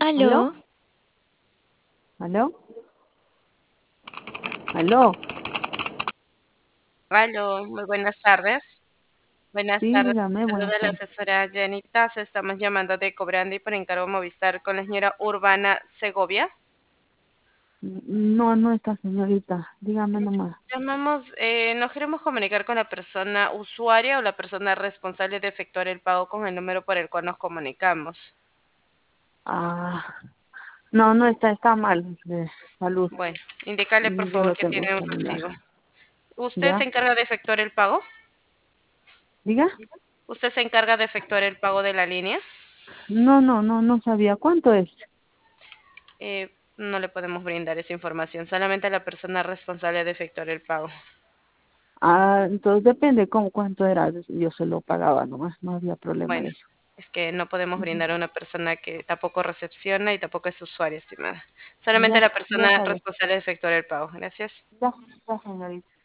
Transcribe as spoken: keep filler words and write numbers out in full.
¿Aló? ¿Aló? ¿Aló? ¿Aló? Aló, muy buenas tardes. Buenas Sí, tardes, dígame, buenas saluda la tardes. asesora Janitas. Estamos llamando de Cobrandi por encargo Movistar con la señora Urbana Segovia. No, no está, señorita. Dígame nomás. Llamamos, eh, nos queremos comunicar con la persona usuaria o la persona responsable de efectuar el pago con el número por el cual nos comunicamos. Ah, no, no está, está mal de salud. Bueno, indícale por Yo favor lo que tengo tiene un celular. recibo. ¿Usted se ¿Ya? encarga de efectuar el pago? ¿Diga? ¿Usted se encarga de efectuar el pago de la línea? No, no, no, no sabía. ¿Cuánto es? Eh, no le podemos brindar esa información, solamente a la persona responsable de efectuar el pago. Ah, entonces depende cómo, cuánto era. Yo se lo pagaba nomás, no había problema Bueno, de eso. es que no podemos Ujú. brindar a una persona que tampoco recepciona y tampoco es usuaria, estimada. Solamente Ya, la ya persona sabe. responsable de efectuar el pago. Gracias. Ya, ya, señorita.